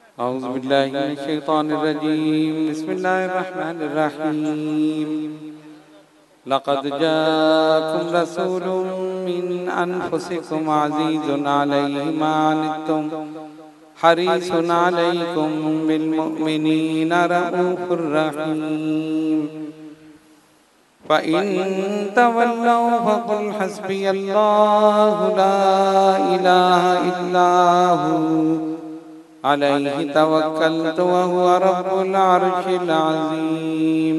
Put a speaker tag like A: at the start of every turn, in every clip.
A: أعوذ بالله من الشيطان الرجيم. بسم الله الرحمن الرحيم. لقد جاءكم رسول من أنفسكم عزيز عليه ما عنتم حريص عليكم بالمؤمنين رؤوف رحيم. فإن تولوا فقل حسبي الله لا إله إلا هو عليه توكلت وهو رب العرش العظيم.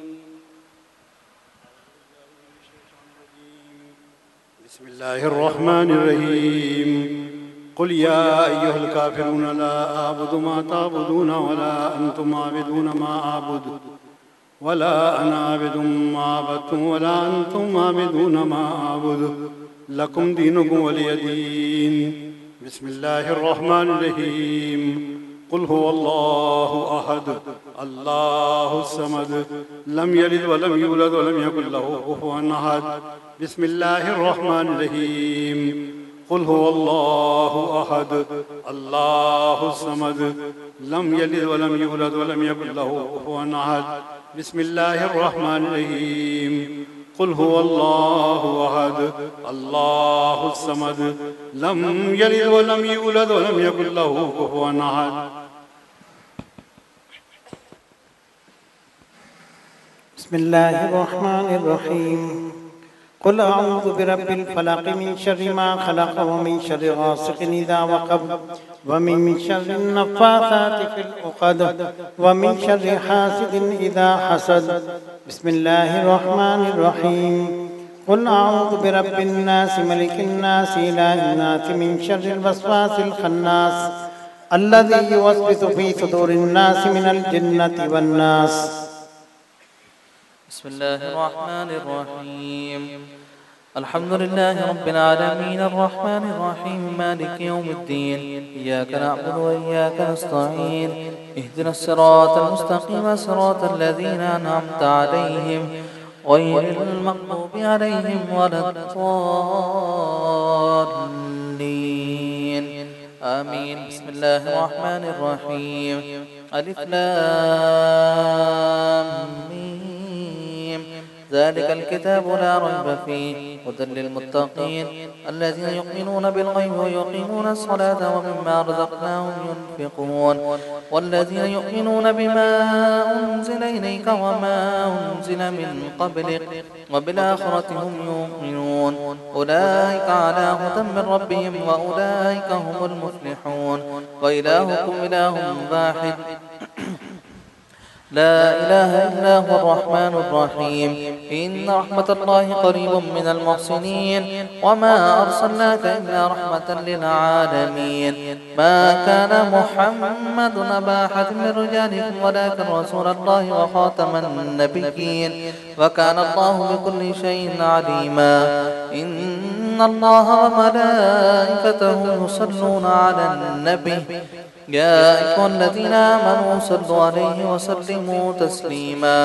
B: بسم الله الرحمن الرحيم. قل يا أيها الكافرون لا أعبد ما تعبدون ولا أنتم عابدون ما أعبد ولا أنا عابد ما عبدتم ولا أنتم عابدون ما أعبد لكم دينكم ولي دين. بسم الله الرحمن الرحيم. قل هو الله أحد الله الصمد لم يلد ولم يولد ولم يكن له كفوا أحد. بسم الله الرحمن الرحيم. قل هو الله أحد الله الصمد لم يلد ولم يولد ولم يكن له كفوا أحد. بسم الله الرحمن الرحيم. قل هو الله أحد الله الصمد لم يلد ولم يولد ولم يكن له كفوا أحد.
C: بسم الله الرحمن الرحيم. قل أعوذ برب الفلق من شر ما خلق ومن شر غاسق إذا وقب ومن شر النفاثات في العقد ومن شر حاسد إذا حسد. بسم الله الرحمن الرحيم. قل أعوذ برب الناس ملك الناس إله الناس من شر الوسواس الخناس الذي يوسوس في صدور الناس من الجنة والناس.
D: بسم الله الرحمن الرحيم. الحمد لله رب العالمين الرحمن الرحيم مالك يوم الدين. إياك نعبد وإياك نستعين. اهدنا الصراط المستقيم صراط الذين أنعمت عليهم غير المغضوب عليهم ولا الضالين آمين. بسم الله الرحمن الرحيم. ألف لام ميم. ذلك الكتاب لا ريب فيه هدى للمتقين الذين يؤمنون بالغيب ويقيمون الصلاة ومما رزقناهم ينفقون والذين يؤمنون بما أنزل إليك وما أنزل من قبلك وبالآخرة هم يؤمنون أولئك على هدى من ربهم وأولئك هم المفلحون. وإلهكم إله واحد لا إله إلا هو الرحمن الرحيم. إن رحمة الله قريب من المحسنين وما أرسلناك إلا رحمة للعالمين. ما كان محمد أبا أحد من رجالكم ولكن رسول الله وخاتم النبيين وكان الله بكل شيء عليما. إن الله وملائكته يصلون على النبي يا أيها الذين آمنوا صلوا عليه وسلموا تسليما.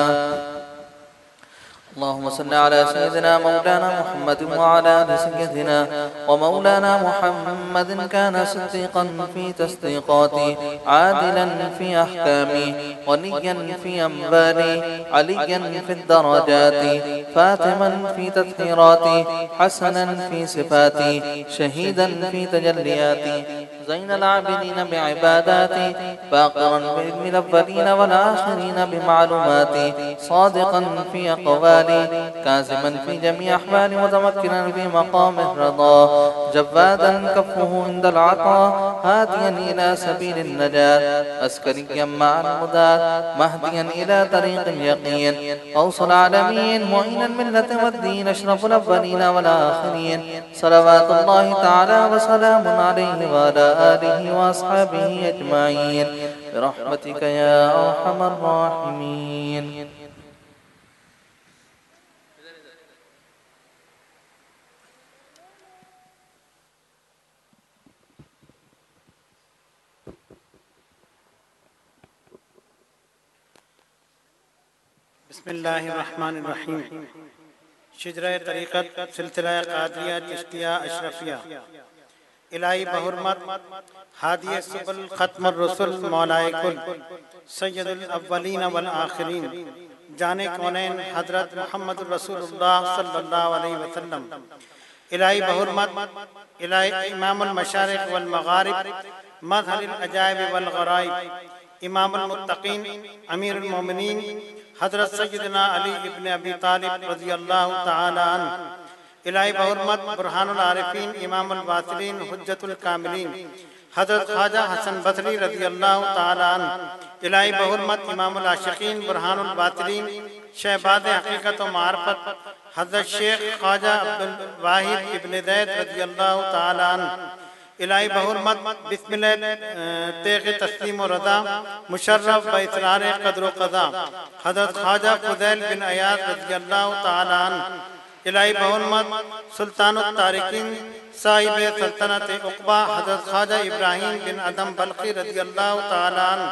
D: اللهم صل على سيدنا مولانا محمد وعلى آل سيدنا ومولانا محمد كان صديقا في تصديقاته عادلا في أحكامه وليا في أنباله عليا في الدرجات فاتما في تطهيراته حسنا في صفاته شهيدا في تجلياته زين العابدين بعباداتي باقرا بعلم الأولين والآخرين بمعلوماتي صادقا في أقوالي كاظما في جميع أحوالي متمكنا في مقام الرضا جوادا كفه عند العطاء هاديا إلى سبيل النجاة عسكريا مع المداد مهديا إلى طريق اليقين غوث العالمين معين الملة والدين أشرف الأولين والآخرين صلوات الله تعالى وسلام عليه وعلى آله وأصحابه أجمعين برحمتك يا أرحم الراحمين.
C: بسم الله الرحمن الرحيم. شجرہ طریقت سلسلہ قادریہ چشتیہ اشرفیہ इलाही बहुरमत हादी सुबुल खत्मुर रसूल मौलाए कुल सैयदुल अव्वलीन वल आखिरीन जाने कौनैन हजरत मोहम्मद रसूलुल्लाह सल्लल्लाहु अलैहि वसल्लम, इलाही बहुरमत इलाही इमामुल मशारिक वल मगारिब मज़हरुल अजाइब वल गराइब इमामुल मुत्तकीन अमीरुल मोमिनीन हजरत सैयदना अली इब्न अबी तालिब रज़ियल्लाहु तआला अन्हु, इलाही बहुरमत बुरहानुल आरिफीन इमामुल वासिलीन हुज्जतुल कामिलीन हजरत ख्वाजा हसन बसरी रज़ियल्लाहु तआला अन्हु, इलाही बहुरमत इमामुल आशिकीन बुरहानुल वासिलीन शहबाद हकीकत व मारफत हजरत शेख ख्वाजा अब्दुल वाहिद इब्न ज़ैद रज़ियल्लाहु तआला अन्हु, इलाही बहुरमत बिस्मिल्लाह तेग़ तस्लीम व रज़ा मुशर्रफ व इसरार क़द्र व क़ज़ा हजरत ख्वाजा फ़ुज़ैल बिन अयाज़ रज़ियल्लाहु तआला अन्हु, इलाही बहुरमत सुल्तानुत तारिकीन साहिब सल्तनत उक़बा हजरत ख्वाजा इब्राहीम बिन अदम बल्खी रज़ियल्लाहु तआला अन्हु,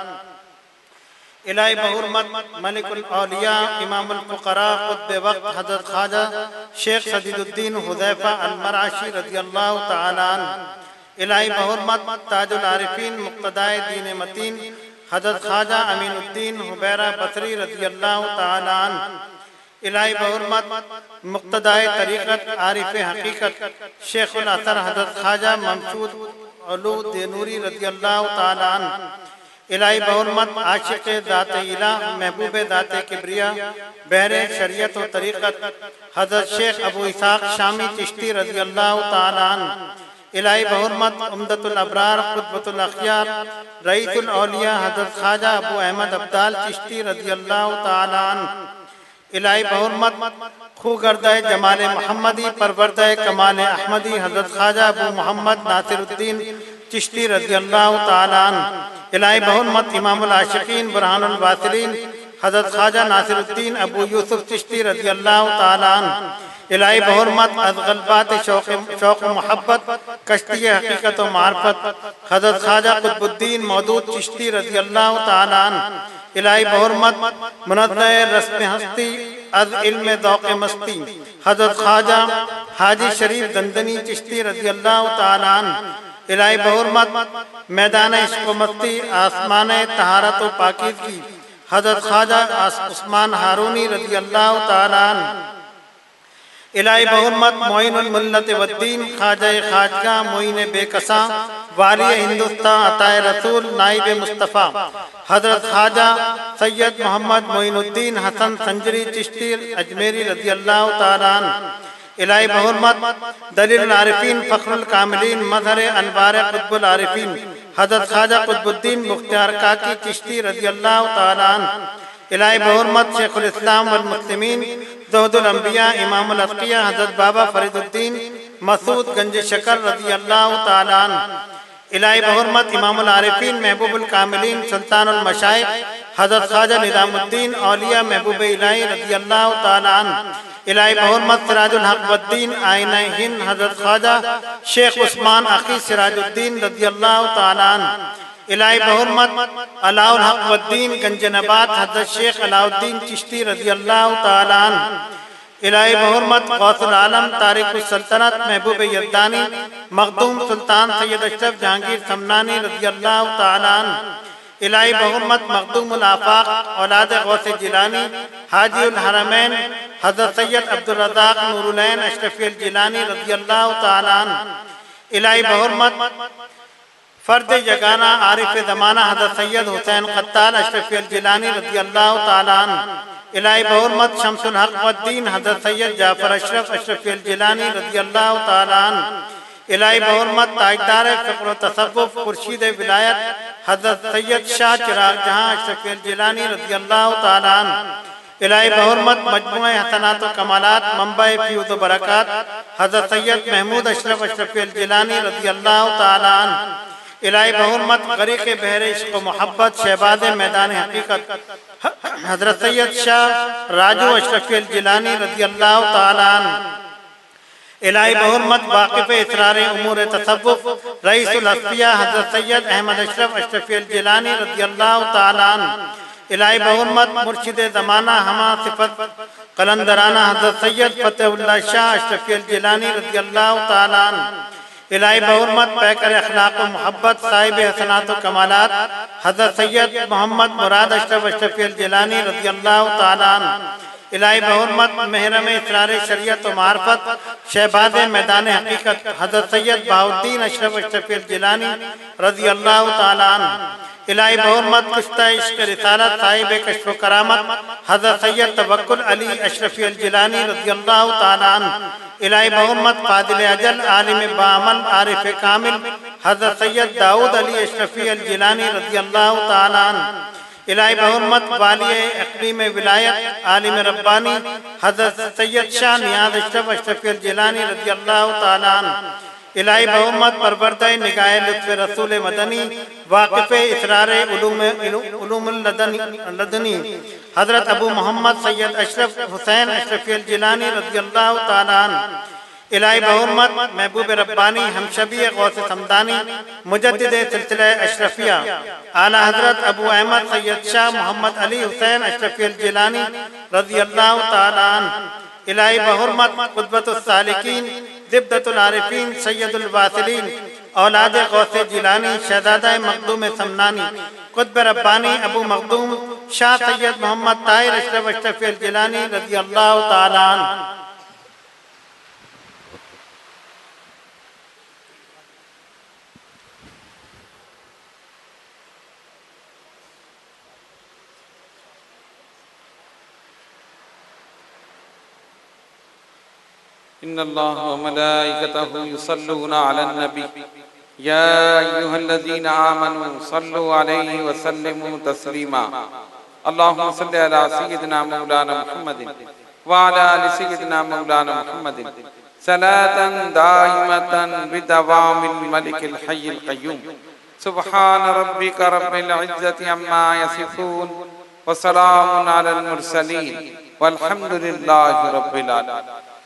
C: इलाही बहुरमत मलिकुल औलिया इमामुल फ़ुक़रा क़ुत्ब वक़्त हजरत ख्वाजा शेख सदीदुद्दीन हुज़ैफ़ा अल-मराशी रज़ियल्लाहु तआला अन्हु, इलाही बहुरमत ताजुल आरिफीन मुक़्तदाए दीन मतीन हजरत ख्वाजा अमीनुद्दीन हुबैरा बसरी रज़ियल्लाहु तआला अन्हु, इलाही बहुरमत मुक़्तदाए तरीक़त आरिफ हकीकत शेखुल असर हजरत ख्वाजा ममसूद अलू देनूरी रज़ियल्लाहु तआला अन्हु, इलाही बहुरमत आशिक़ ज़ात-ए इलाह महबूब ज़ात-ए किब्रिया बहरे शरीयत व तरीक़त हजरत शेख अबू इसाक़ शामी चिश्ती रज़ियल्लाहु तआला अन्हु, इलाही बहुरमत उम्दतुल अबरार क़ुतबुल अख़ियार रईसुल औलिया हजरत ख्वाजा अबू अहमद अब्दाल चिश्ती रज़ियल्लाहु तआला अन्हु, इलाही बहुरमत खूगर्दाए जमाल मोहम्मदी परवरदाए कमाल अहमदी हजरत ख्वाजा अबू मोहम्मद नासिरुद्दीन चिश्ती रज़ियल्लाहु तआला अन्हु, इलाही बहुरमत इमामुल आशिकीन बुरहानुल वासिलीन हजरत ख्वाजा नासिरुद्दीन अबू यूसुफ चिश्ती रज़ियल्लाहु तआला अन्हु, इलाही बहुरमत अज़गलबात शौक़ मोहब्बत कश्ती हकीकत व मारफत हजरत ख्वाजा कुतुबुद्दीन मौदूद चिश्ती रज़ियल्लाहु तआला अन्हु, इलाही बहुरमत मुनज़्ज़ह रस्म हस्ती अज़ इल्म ज़ौक़ मस्ती हजरत ख्वाजा हाजी शरीफ दंदनी चिश्ती रज़ियल्लाहु तआला अन्हु, इलाही बहुरमत मैदान इश्क़ व मस्ती आसमान तहारत व पाकीज़गी हजरत ख्वाजा उस्मान हारूनी रज़ियल्लाहु तआला अन्हु, इलाही बहुरमत मोइनुल मिल्लत वद्दीन ख्वाजा खाजगा मोइन बेकसा वाली हिंदुस्तान अताए रसूल नाइब मुस्तफ़ा हजरत ख्वाजा सैयद मोहम्मद मोइनुद्दीन हसन संजरी चिश्ती अजमेरी रज़ियल्लाहु तआला अन्हु, इलाही बहुरमत दलील आरिफीन फ़ख्रुल कामिलीन मज़हर अनवार क़ुतबुल आरिफीन हजरत ख्वाजा क़ुतबुद्दीन मुख्तियार काकी चिश्ती रज़ियल्लाहु तआला अन्हु, इलाही बहुरमत शेखुल इस्लाम वल मुस्लिमीन ज़ुहदुल अंबिया इमामुल अत्क़िया हजरत बाबा फरीदुद्दीन मसूद गंज शकर रज़ियल्लाहु तआला अन्हु, इलाही बहुरमत इमामुल आरिफीन महबूबुल कामिलीन सुल्तानुल मशाइख़ हजरत ख्वाजा निज़ामुद्दीन औलिया महबूब इलाही रज़ियल्लाहु तआला अन्हु, इलाही बहुरमत सिराजुल हक़ वद्दीन आइना हिंद हजरत ख्वाजा शेख उस्मान अख़ी सिराजुद्दीन रज़ियल्लाहु तआला अन्हु, इलाही बहुरमत अलाउल हक़ वद्दीन गंजनबाद हजरत शेख अलाउद्दीन चिश्ती रज़ियल्लाहु तआला अन्हु, इलाही बहुरमत गौसुल आलम तारिकुस सल्तनत महबूब यज़दानी मखदूम सुल्तान सैयद अशरफ जहांगीर समनानी रज़ियल्लाहु तआला अन्हु, इलाही बहुरमत मखदूमुल आफ़ाक़ औलाद गौसे जिलानी हाजीउल हरमैन हजरत सैयद अब्दुल रज़ाक़ नूरुलैन अशरफी जिलानी रज़ियल्लाहु तआला अन्हु, इलाही बहुरमत फर्द यगाना आरिफ ज़माना हजरत सैयद हुसैन क़त्ताल अशरफी जिलानी रज़ियल्लाहु तआला अन्हु, इलाही बहुरमत शम्सुल हक़ वद्दीन हजरत सैयद जाफ़र अशरफ अशरफी जिलानी रज़ियल्लाहु तआला अन्हु, इलाही बहुरमत ताजदार फ़िक़्र व तसव्वुफ़ खुर्शीद विलायत हजरत सैयद शाह चिराग जहां अशरफी जिलानी रज़ियल्लाहु तआला अन्हु, इलाही बहुरमत मजमूए हसनात व कमालात मंबा फ़यूज़ व बरक़ात हजरत सैयद महमूद अशरफ अशरफी जिलानी रज़ियल्लाहु तआला अन्हु, इलाही बहुरमत ग़रीक़ बहरे इश्क़ व मोहब्बत शहबाज़ मैदान हकीकत हजरत सैयद शाह राजू अशरफी जिलानी रज़ियल्लाहु तआला अन्हु, इलाही बहुरमत वाक़िफ़ इसरार उमूर तसव्वुफ़ रईसुल अस्फ़िया हजरत सैयद अहमद अशरफ अशरफी जिलानी रज़ियल्लाहु तआला अन्हु, इलाही बहुरमत मुर्शिद ज़माना हमा सिफ़त कलंदराना हजरत सैयद फ़तेहुल्लाह शाह अशरफी जिलानी रज़ियल्लाहु तआला अन्हु, इलाही बहुरमत पैकर अखलाक व मोहब्बत साहिब हसनात व कमालात हज़रत सैयद मोहम्मद मुराद अशरफ अशरफी अल जिलानी रज़ी अल्लाह तआला अन्हु। इलाही बहुरमत महरम इसरार शरीयत व मार्फत शहबाज मैदान हकीकत हज़रत सैयद बहाउद्दीन अशरफ अशरफी अल जिलानी रज़ी अल्लाह तआला अन्हु। इलाही बहुरमत कुश्ता इश्क रिसालत साहिब कश्फ व करामत हज़रत सैयद तवक्कुल अली अशरफी अल जिलानी रज़ी अल्लाह तआला अन्हु। इलाही बहुरमत फादिल अजल आलिम बामल आरिफ कामिल हज़रत सैयद दाऊद अली अशरफी अल जिलानी रज़ी अल्लाह तआला अन्हु। इलाही बहुरमत वाली इक़लीम विलायत आलिम रब्बानी हज़रत सैयद शाह नियाज़ अशरफ अशरफी अल जिलानी रज़ी अल्लाह तआला अन्हु। इलाही बहुमत परवरदा निगाह लुत्फ़ रसूल मदनी वाक़िफ़ इसरार उलूमुल लदनी हज़रत अबू मोहम्मद सैयद अशरफ हुसैन अशरफी अल जिलानी रज़ी अल्लाह तआला अन्हु। इलाही बहुमत महबूब रब्बानी हमशबी गौस समदानी मुजद्दिद सिलसिला अशरफिया आला हज़रत अबू अहमद सैयद शाह मोहम्मद अली हुसैन अशरफी अल जिलानी रज़ी अल्लाह तआला अन्हु। इलाही बहुरमत क़ुतबतुस सालिकीन ज़िब्दतुल आरिफीन सैयदुल वासिलीन औलाद गौसे जिलानी शहज़ादा मखदूम समनानी क़ुतब रब्बानी अबू मखदूम शाह सैयद मोहम्मद ताहिर अशरफ अशरफी अल जिलानी रज़ी अल्लाह तआला अन्हु।
A: इन्नल्लाह व मलाइकतहु युसल्लूना अलन नबी या अय्युहल्लज़ीना आमनू सल्लु अलैहि व सल्लिमू तस्लीमा। अल्लाहुम्मा सल्लि अला सय्यिदिना मौलाना मुहम्मदिन व अला आलि सय्यिदिना मौलाना मुहम्मदिन सलातन दाइमतन बिदवामिल मलिकिल हय्यिल क़य्यूम। सुब्हान रब्बिका रब्बिल इज़्ज़ति अम्मा यसिफून व सलामुन अलल मुरसलीन वल्हम्दुलिल्लाहि रब्बिल आलमीन।